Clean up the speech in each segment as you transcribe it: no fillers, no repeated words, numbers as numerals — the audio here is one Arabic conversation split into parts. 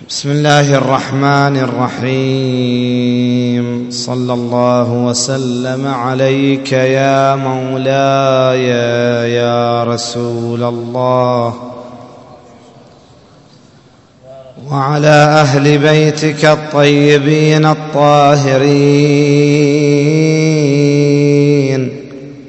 بسم الله الرحمن الرحيم. صلى الله وسلم عليك يا مولاي يا رسول الله، وعلى أهل بيتك الطيبين الطاهرين.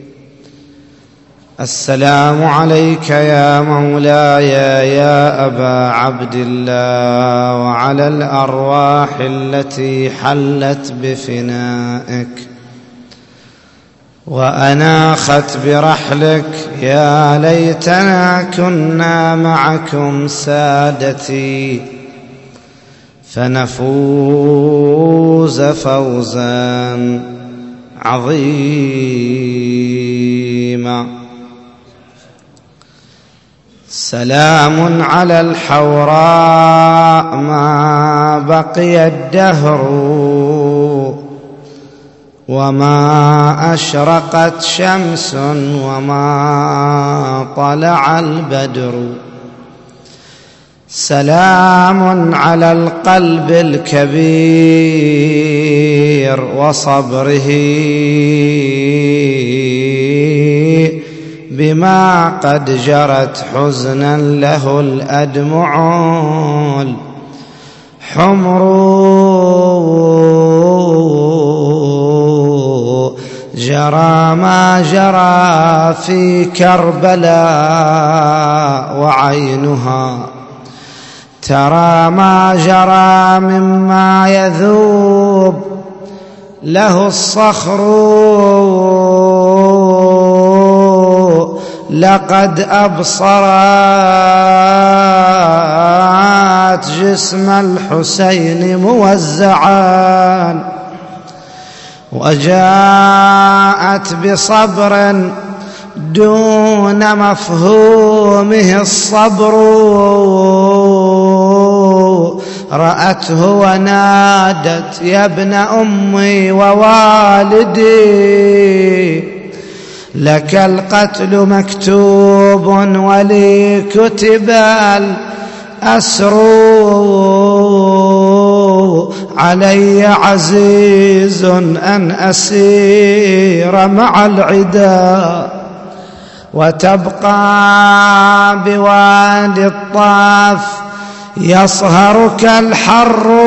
السلام عليك يا مولاي يا أبا عبد الله، وعلى الأرواح التي حلت بفنائك وأناخت برحلك. يا ليتنا كنا معكم سادتي فنفوز فوزا عظيما. سلام على الحوراء ما بقي الدهر، وما أشرقت شمس وما طلع البدر. سلام على القلب الكبير وصبره بما قد جرت حزنا له الأدمع الحمر. جرى ما جرى في كربلاء وعينها ترى ما جرى مما يذوب له الصخر. لقد أبصرت جسم الحسين موزعا، وجاءت بصبر دون مفهومه الصبر. رأته ونادت يا ابن أمي ووالدي، لك القتل مكتوب ولي كتب الأسر. علي عزيز أن أسير مع العدا، وتبقى بوادي الطاف يصهرك الحر.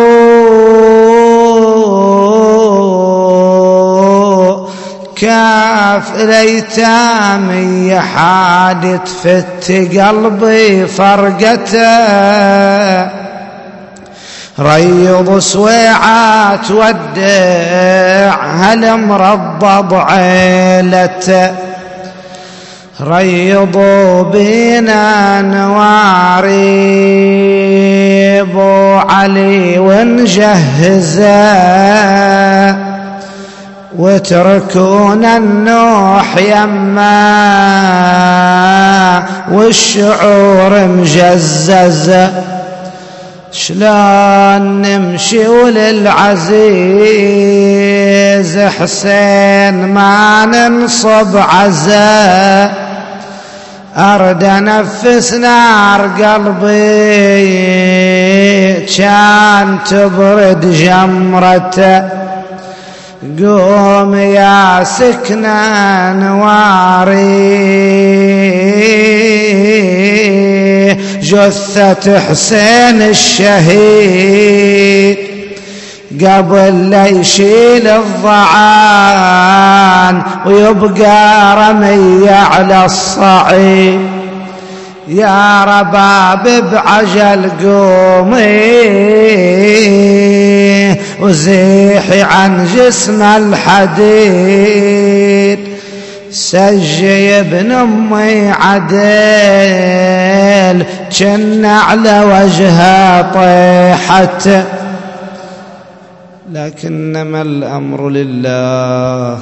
كاف الأيتام حادث فت قلبي فرقته. ريض سويعات ودع هالمرضض عيلته. ريضوا بينا نواري بو علي ونجهزه، وتركون النوح يما والشعور مجزز. شلون نمشي وللعزيز حسين ما ننصب عزا. أرد أنفس نار قلبي كان تبرد جمرته. قوم يا سكنى نواري جثة حسين الشهيد، قبل لا يشيل الضعان ويبقى رمي على الصعيد. يا رباب بعجل قومي وزيحي عن جسم الحديد. سجي ابن أمي عدل جن على وجهها طيحت. لكنما الأمر لله،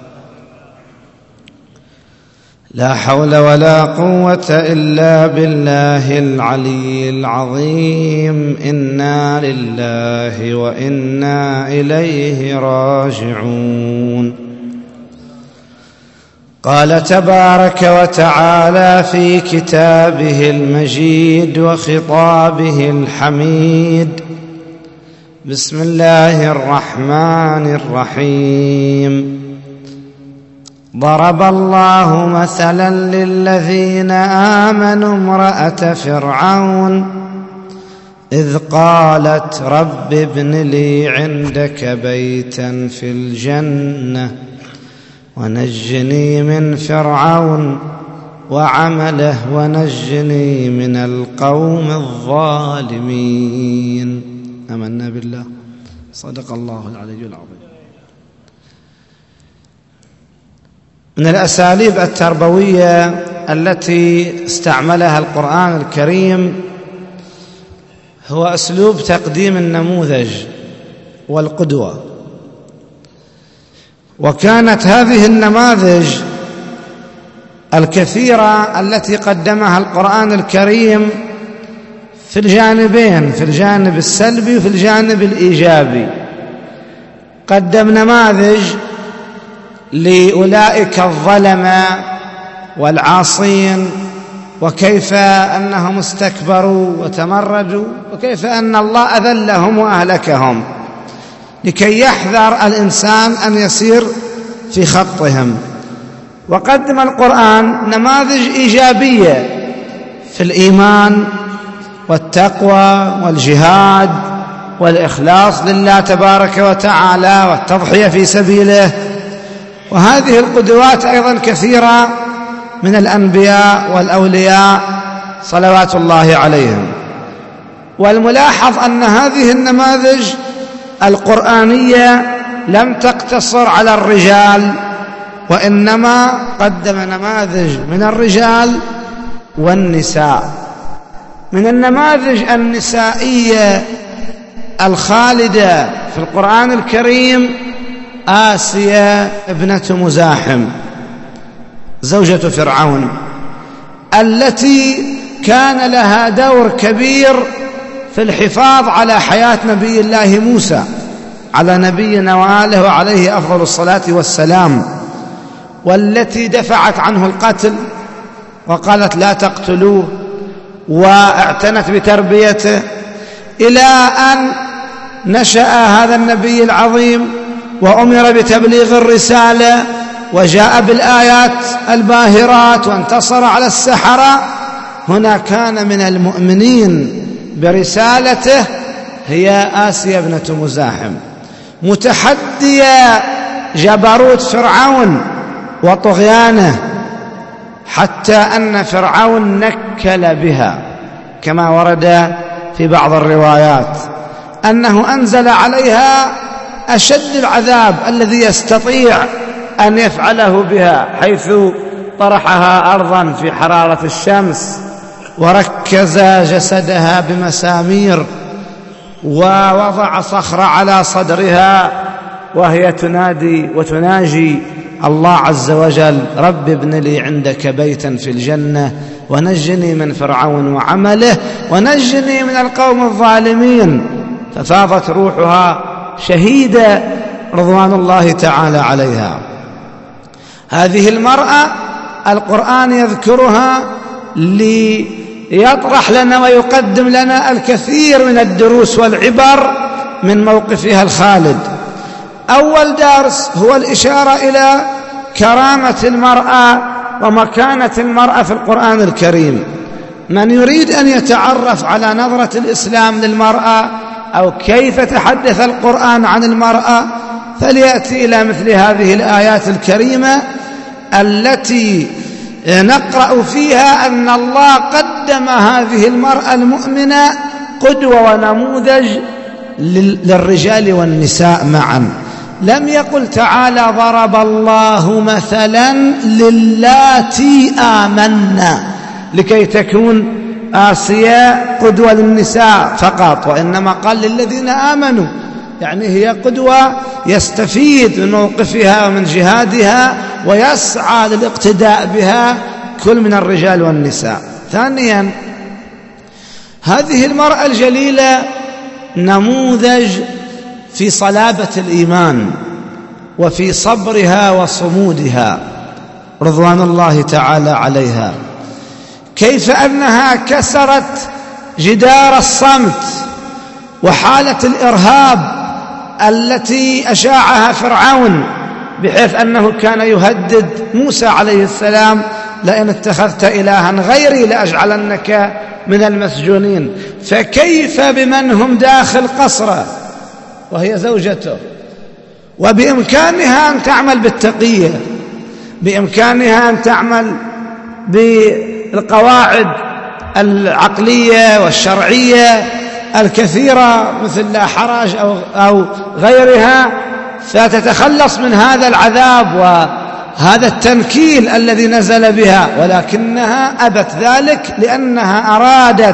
لا حول ولا قوة إلا بالله العلي العظيم. إنا لله وإنا إليه راجعون. قال تبارك وتعالى في كتابه المجيد وخطابه الحميد: بسم الله الرحمن الرحيم. ضرب الله مثلا للذين آمنوا امرأة فرعون إذ قالت رب ابن لي عندك بيتا في الجنة ونجني من فرعون وعمله ونجني من القوم الظالمين. آمنا بالله. صدق الله العلي العظيم. من الأساليب التربوية التي استعملها القرآن الكريم هو أسلوب تقديم النموذج والقدوة، وكانت هذه النماذج الكثيرة التي قدمها القرآن الكريم في الجانبين، في الجانب السلبي وفي الجانب الإيجابي. قدم نماذج لأولئك الظلمة والعاصين، وكيف أنهم استكبروا وتمردوا، وكيف أن الله أذلهم وأهلكهم، لكي يحذر الإنسان أن يسير في خطهم. وقدم القرآن نماذج إيجابية في الإيمان والتقوى والجهاد والإخلاص لله تبارك وتعالى والتضحية في سبيله. وهذه القدوات أيضا كثيرة من الأنبياء والأولياء صلوات الله عليهم. والملاحظ أن هذه النماذج القرآنية لم تقتصر على الرجال، وإنما قدم نماذج من الرجال والنساء. من النماذج النسائية الخالدة في القرآن الكريم آسيا ابنة مزاحم زوجة فرعون، التي كان لها دور كبير في الحفاظ على حياة نبي الله موسى على نبينا وآله وعليه أفضل الصلاة والسلام، والتي دفعت عنه القتل وقالت لا تقتلوه، واعتنت بتربيته إلى أن نشأ هذا النبي العظيم وأمر بتبليغ الرسالة وجاء بالآيات الباهرات وانتصر على السحرة. هنا كان من المؤمنين برسالته هي آسيا ابنة مزاحم، متحدية جبروت فرعون وطغيانه، حتى أن فرعون نكل بها كما ورد في بعض الروايات أنه أنزل عليها أشد العذاب الذي يستطيع أن يفعله بها، حيث طرحها أرضا في حرارة الشمس وركز جسدها بمسامير ووضع صخرة على صدرها وهي تنادي وتناجي الله عز وجل: رب ابن لي عندك بيتا في الجنة ونجني من فرعون وعمله ونجني من القوم الظالمين. ففاضت روحها شهيدة رضوان الله تعالى عليها. هذه المرأة القرآن يذكرها ليطرح لنا ويقدم لنا الكثير من الدروس والعبر من موقفها الخالد. أول درس هو الإشارة إلى كرامة المرأة ومكانة المرأة في القرآن الكريم. من يريد أن يتعرف على نظرة الإسلام للمرأة أو كيف تحدث القرآن عن المرأة فليأتي إلى مثل هذه الآيات الكريمة التي نقرأ فيها أن الله قدم هذه المرأة المؤمنة قدوة ونموذج للرجال والنساء معا. لم يقل تعالى ضرب الله مثلا للاتي آمنا لكي تكون آسيا قدوة للنساء فقط، وإنما قال للذين آمنوا، يعني هي قدوة يستفيد من موقفها ومن جهادها ويسعى للاقتداء بها كل من الرجال والنساء. ثانيا، هذه المرأة الجليلة نموذج في صلابة الإيمان وفي صبرها وصمودها، رضوان الله تعالى عليها، كيف أنها كسرت جدار الصمت وحالة الإرهاب التي أشاعها فرعون، بحيث أنه كان يهدد موسى عليه السلام: لئن اتخذت إلها غيري لأجعلنك من المسجونين. فكيف بمن هم داخل قصره وهي زوجته، وبإمكانها أن تعمل بالتقية، بإمكانها أن تعمل بالقواعد العقلية والشرعية الكثيرة مثل لا حرج أو غيرها، فتتخلص من هذا العذاب وهذا التنكيل الذي نزل بها، ولكنها أبت ذلك لأنها أرادت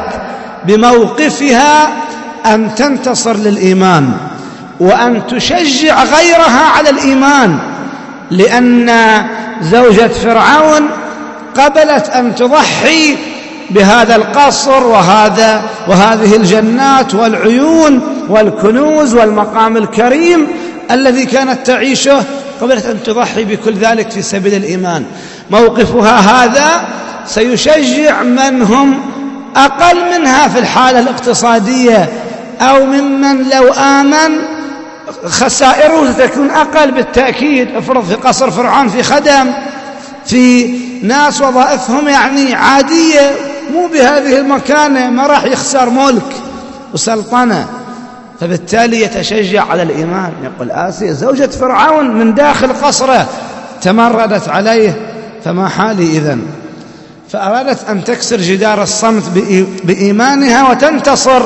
بموقفها أن تنتصر للإيمان وأن تشجع غيرها على الإيمان، لأن زوجة فرعون قبلت أن تضحي بهذا القصر وهذه الجنات والعيون والكنوز والمقام الكريم الذي كانت تعيشه، قبلت أن تضحي بكل ذلك في سبيل الإيمان. موقفها هذا سيشجع من هم أقل منها في الحالة الاقتصادية، أو ممن لو آمن خسائره ستكون أقل بالتأكيد. افرض في قصر فرعون في خدم، في ناس وظائفهم يعني عادية، مو بهذه المكانة، ما راح يخسر ملك وسلطنة، فبالتالي يتشجع على الإيمان. يقول آسيا زوجة فرعون من داخل قصره تمردت عليه، فما حالي إذن؟ فأرادت أن تكسر جدار الصمت بإيمانها وتنتصر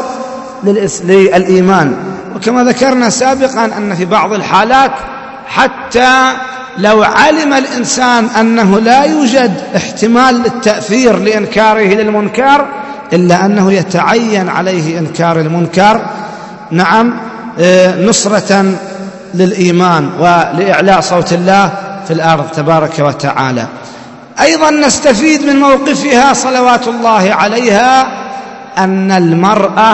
للإيمان. وكما ذكرنا سابقا أن في بعض الحالات حتى لو علم الإنسان أنه لا يوجد احتمال للتأثير لإنكاره للمنكر، إلا أنه يتعين عليه إنكار المنكر، نعم، نصرة للإيمان ولإعلاء صوت الله في الأرض تبارك وتعالى. أيضا نستفيد من موقفها صلوات الله عليها أن المرأة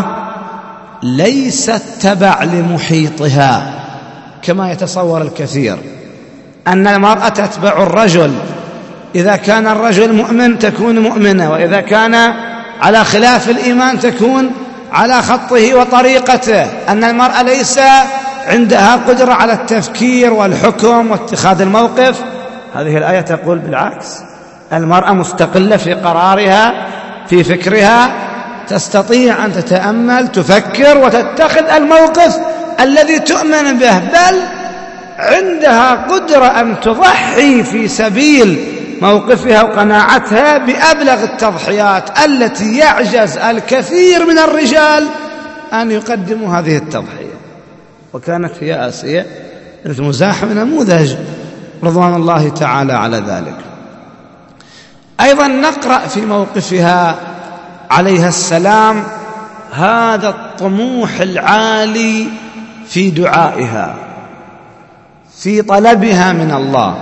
ليست تبع لمحيطها كما يتصور الكثير، أن المرأة تتبع الرجل، إذا كان الرجل مؤمن تكون مؤمنة، وإذا كان على خلاف الإيمان تكون على خطه وطريقته، أن المرأة ليس عندها قدرة على التفكير والحكم واتخاذ الموقف. هذه الآية تقول بالعكس، المرأة مستقلة في قرارها في فكرها، تستطيع أن تتأمل تفكر وتتخذ الموقف الذي تؤمن به، بل عندها قدرة أن تضحي في سبيل موقفها وقناعتها بأبلغ التضحيات التي يعجز الكثير من الرجال أن يقدموا هذه التضحية. وكانت هي آسيا بنت مزاحم نموذج رضوان الله تعالى على ذلك. أيضا نقرأ في موقفها عليها السلام هذا الطموح العالي في دعائها، في طلبها من الله،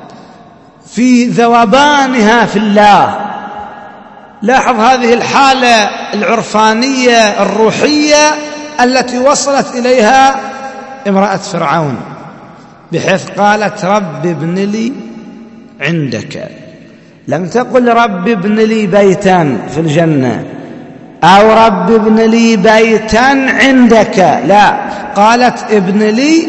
في ذوبانها في الله. لاحظ هذه الحالة العرفانية الروحية التي وصلت إليها امرأة فرعون، بحيث قالت: رب ابن لي عندك. لم تقل رب ابن لي بيتا في الجنة أو رب ابن لي بيتا عندك، لا، قالت ابن لي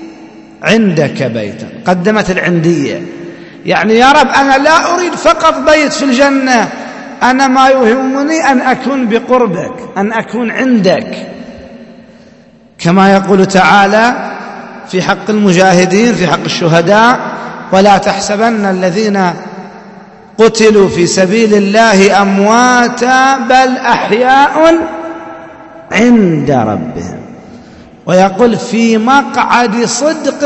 عندك بيتا، قدمت العندية. يعني يا رب أنا لا أريد فقط بيت في الجنة، أنا ما يهمني أن أكون بقربك، أن أكون عندك، كما يقول تعالى في حق المجاهدين في حق الشهداء: ولا تحسبن الذين قتلوا في سبيل الله أمواتا بل أحياء عند ربهم. ويقول: في مقعد صدق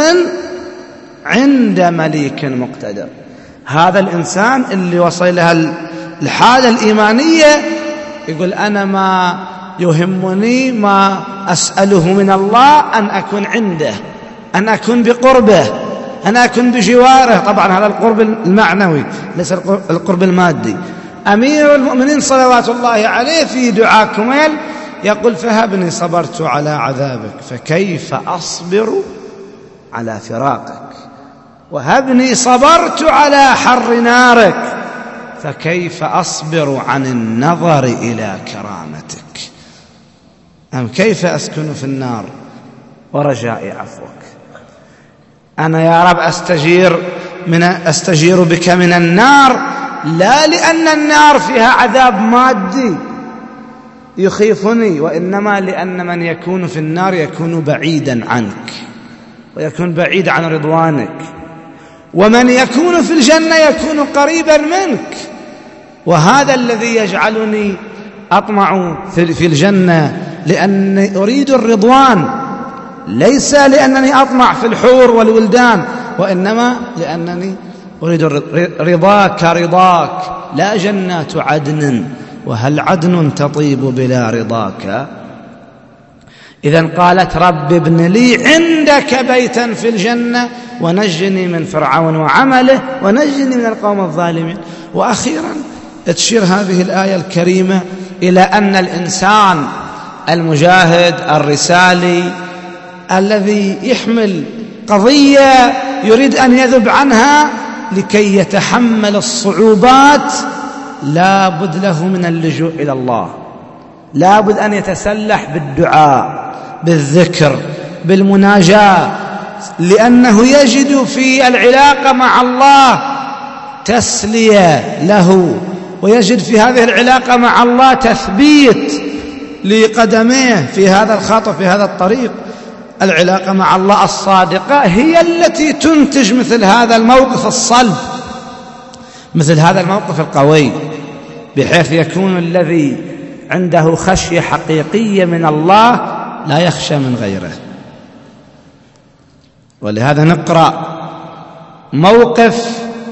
عند مليك مقتدر. هذا الإنسان اللي وصل لها الحالة الإيمانية يقول: أنا ما يهمني، ما أسأله من الله أن أكون عنده، أن أكون بقربه، أن أكون بجواره. طبعا هذا القرب المعنوي ليس القرب المادي. أمير المؤمنين صلوات الله عليه في دعاء كميل يقول: فهبني صبرت على عذابك فكيف أصبر على فراقك. وهبني صبرت على حر نارك، فكيف أصبر عن النظر إلى كرامتك؟ أم كيف أسكن في النار ورجاء عفوك؟ أنا يا رب أستجير بك من النار، لا لأن النار فيها عذاب مادي يخيفني، وإنما لأن من يكون في النار يكون بعيدا عنك ويكون بعيد عن رضوانك، ومن يكون في الجنة يكون قريبا منك. وهذا الذي يجعلني أطمع في الجنة، لأني أريد الرضوان، ليس لأنني أطمع في الحور والولدان، وإنما لأنني أريد رضاك. لا جنات عدن، وهل عدن تطيب بلا رضاك؟ إذن قالت رب ابن لي عندك بيتا في الجنة ونجني من فرعون وعمله ونجني من القوم الظالمين. وأخيرا تشير هذه الآية الكريمة إلى أن الإنسان المجاهد الرسالي الذي يحمل قضية يريد أن يذب عنها لكي يتحمل الصعوبات لا بد له من اللجوء إلى الله، لا بد أن يتسلح بالدعاء، بالذكر، بالمناجاة، لأنه يجد في العلاقة مع الله تسلية له، ويجد في هذه العلاقة مع الله تثبيت لقدميه في هذا الخط وفي هذا الطريق. العلاقة مع الله الصادقة هي التي تنتج مثل هذا الموقف الصلب، مثل هذا الموقف القوي، بحيث يكون الذي عنده خشية حقيقية من الله لا يخشى من غيره. ولهذا نقرأ موقف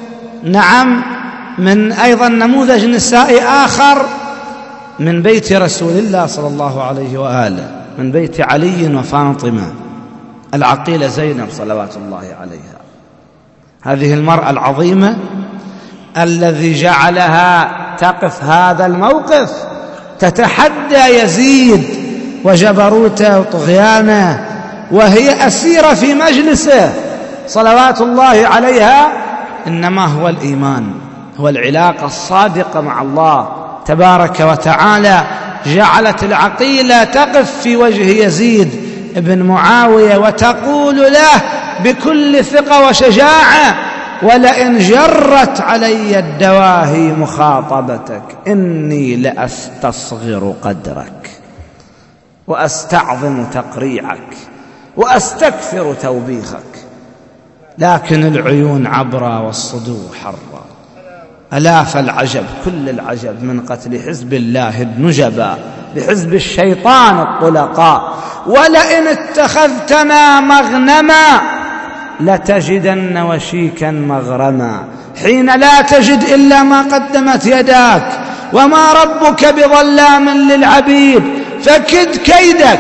من أيضا نموذج نسائي آخر من بيت رسول الله صلى الله عليه وآله، من بيت علي وفاطمة العقيلة زينب صلوات الله عليها. هذه المرأة العظيمة الذي جعلها تقف هذا الموقف تتحدى يزيد وجبروته وطغيانه، وهي أسيرة في مجلسه صلوات الله عليها، إنما هو الإيمان، هو العلاقة الصادقة مع الله تبارك وتعالى. جعلت العقيلة تقف في وجه يزيد بن معاوية وتقول له بكل ثقة وشجاعة: ولئن جرت علي الدواهي مخاطبتك إني لأستصغر قدرك وأستعظم تقريعك وأستكثر توبيخك، لكن العيون عبرة والصدور حرة. ألا فالعجب كل العجب من قتل حزب الله النجبا بحزب الشيطان الطلقاء، ولئن اتخذتنا مغنما لتجدن وشيكا مغرما، حين لا تجد إلا ما قدمت يداك، وما ربك بظلام للعبيد، فكد كيدك.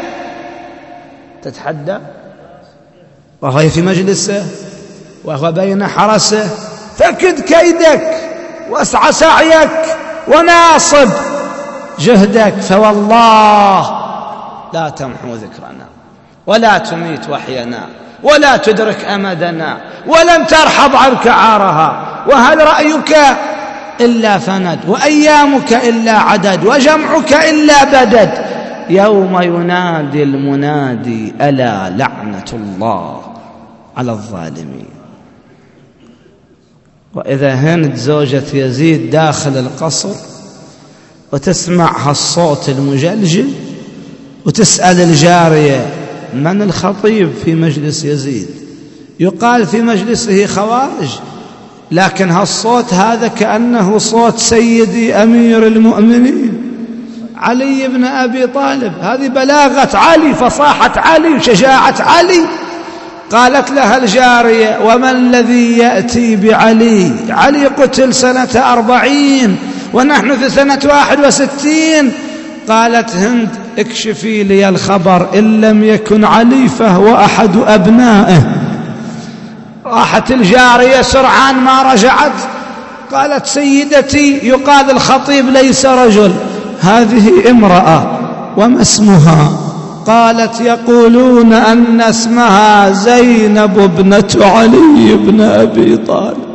تتحدى وهو في مجلسه وهو بين حرسه: فكد كيدك واسعى سعيك وناصب جهدك، فوالله لا تمحو ذكرنا ولا تميت وحينا ولا تدرك أمدنا ولن ترحب عنك عارها، وهل رأيك إلا فند وأيامك إلا عدد وجمعك إلا بدد، يوم ينادي المنادي ألا لعنة الله على الظالمين. وإذا هند زوجة يزيد داخل القصر وتسمع هالصوت المجلجل وتسأل الجارية: من الخطيب في مجلس يزيد؟ يقال في مجلسه خوارج، لكن هالصوت هذا كأنه صوت سيدي أمير المؤمنين علي بن أبي طالب. هذه بلاغة علي، فصاحة علي وشجاعة علي. قالت لها الجارية: وما الذي يأتي بعلي؟ علي قتل سنة 40 ونحن في سنة 61. قالت هند: اكشفي لي الخبر، إن لم يكن علي فهو أحد أبنائه. راحت الجارية سرعان ما رجعت، قالت: سيدتي، يقال الخطيب ليس رجل، هذه امرأة، وما اسمها؟ قالت يقولون أن اسمها زينب ابنة علي بن أبي طالب.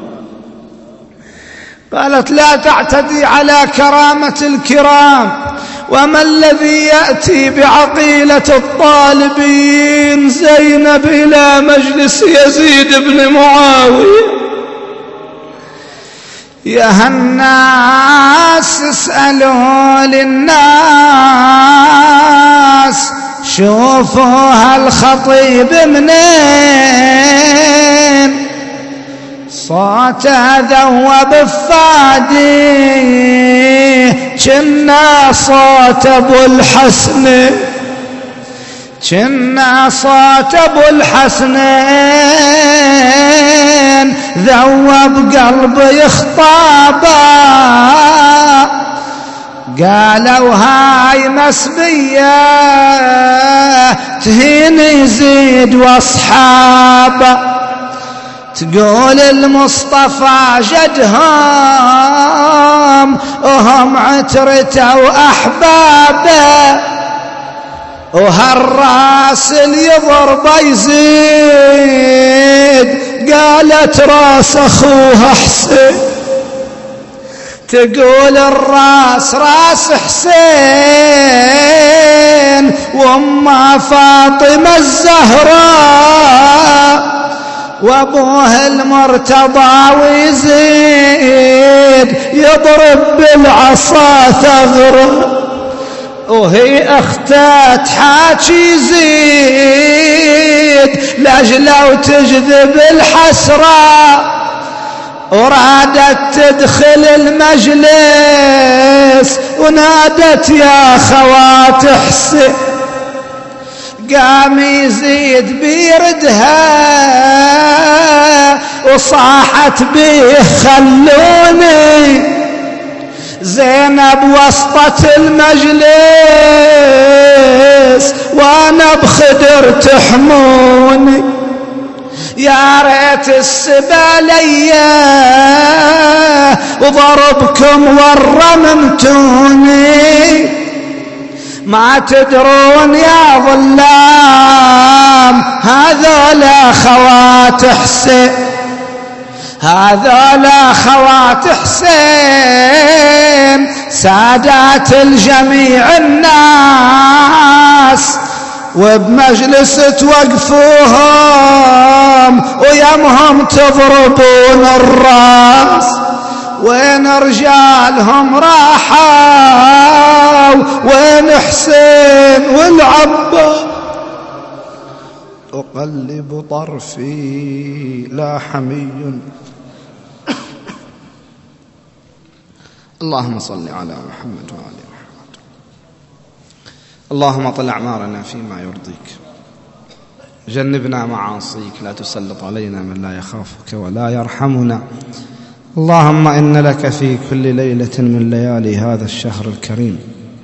قالت لا تعتدي على كرامة الكرام، وما الذي يأتي بعقيلة الطالبين زينب إلى مجلس يزيد بن معاوية؟ يا الناس اسألوا للناس شوفوا هالخطيب منين، صوته ذوب بفادي كنا صوت ابو الحسن، كنا صوت ابو الحسنين ذوب قلبي خطابا. قالوا هاي مسبية تهين يزيد واصحابه، تقول المصطفى جدهم وهم عترته وأحبابه، وهالراس اللي يضرب يزيد قالت راس أخوها حسين، تقول الراس راس حسين وأمه فاطمة الزهراء وابوه المرتضى ويزيد يضرب بالعصا ثغره، وهي اخته تحاكي يزيد لاجله وتجذب الحسره، ورادت تدخل المجلس ونادت يا خوات حسين. قام يزيد بيردها وصاحت بيه خلوني، زينب وسطة المجلس وانا بخدر تحموني، يا ريت السبالية وضربكم ورممتوني، ما تدرون يا ظلام هذولا خوات حسين، هذولا خوات حسين سادات الجميع الناس، وبمجلس توقفوهم ويمهم تضربون الراس، وين رجالهم راحوا وين حسين والعباس. أقلب طرفي لا حمي اللهم صل على محمد وعلى محمد. اللهم طل أعمارنا فيما يرضيك، جنبنا معاصيك، لا تسلط علينا من لا يخافك ولا يرحمنا. اللهم إن لك في كل ليلة من ليالي هذا الشهر الكريم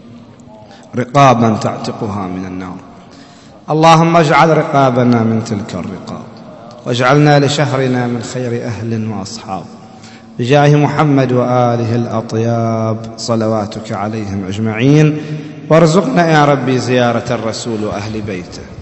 رقابا تعتقها من النار. اللهم اجعل رقابنا من تلك الرقاب، واجعلنا لشهرنا من خير أهل وأصحاب، بجاه محمد وآله الأطياب صلواتك عليهم أجمعين. وارزقنا يا ربي زيارة الرسول وأهل بيته.